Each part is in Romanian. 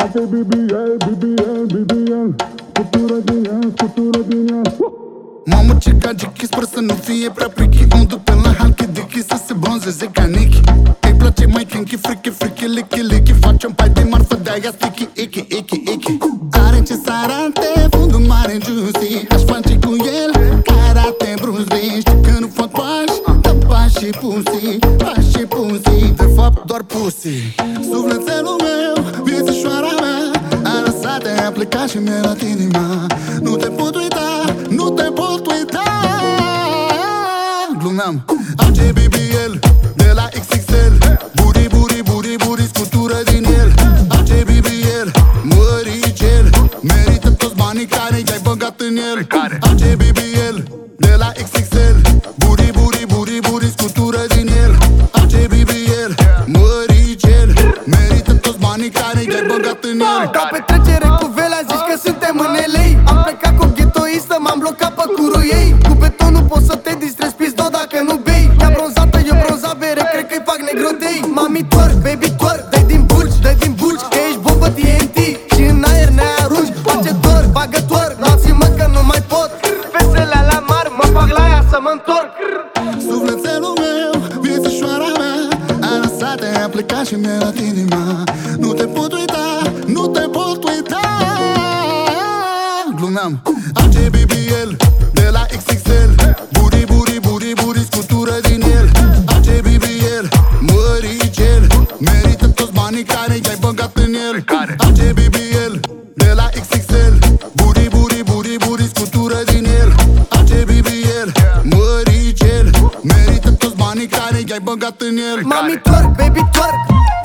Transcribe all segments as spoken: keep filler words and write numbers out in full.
Ate B B L, B B L, B B L, scutură din ea, scutură din ea. Mamă ce gagichi, sper să nu fie prea pricky. Mă duc pe la halki dicky să se bronzeze ca Nicky. Îi place mai kinky, freaky, freaky, licky, licky. Face un pai de marfă, de-aia sticky, icky, icky, icky. Are ce să arate, fundul mare juicy. Aș face cu el, karate Bruce Lee. Știi că nu fac pași, dă pași și pussy, pași și pussy. De fapt doar pussy. Sufletelul meu, viețișoara mea, a lăsat, a plecat și mi-a luat inima. Nu te pot uita, nu te pot uita. Glumeam. A G B B L de la X X L. Buri, buri, buri, buri, scutură din el. A G B B L, măricel, merită toți banii care i-ai băgat în el. A G B B L de la X X L. Buri, buri, buri, buri, scutură din el. A G B B L, măricel, merită toți banii care i-ai băgat în el. Ca petrecere cu Vela, zici că suntem în L A. Am plecat cu ghetoistă, m-am blocat pe curul ei. Cu betonul poți să te distrezi, pizdo dacă nu bei. Ea bronzată, eu bronzat bere, cred că-i fac negro day. Mami twerk, baby twerk, dai din bulgi, dai din bulgi, că ești bombă T N T. Și în aer ne arunci, face twerk, bagă twerk. Dați-mă că nu mai pot. Fesele la mar, mă fac la ea să mă întorc. Sufletelul meu, viețișoara mea, a lăsat, a plecat și mi-a luat inima. Nu te pot uita, nu te pot uita. Glumeam. A G B B L de la X X L. Buri, buri, buri, buri, scutură din el. A G B B L, măricel, merită toți banii care i-ai băgat în el. A G B B L de la X X L. Buri, buri, buri, buri, scutură din el. A G B B L, măricel, merită toți banii care i-ai băgat în el. Mami twerk, baby twerk.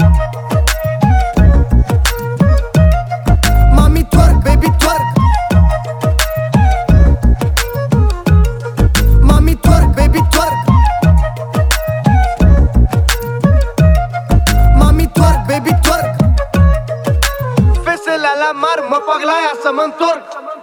Mami twerk, baby twerk. Mami twerk, baby twerk. Mami twerk, baby twerk. Fesele la mar, mă fac la ea să mă întorc.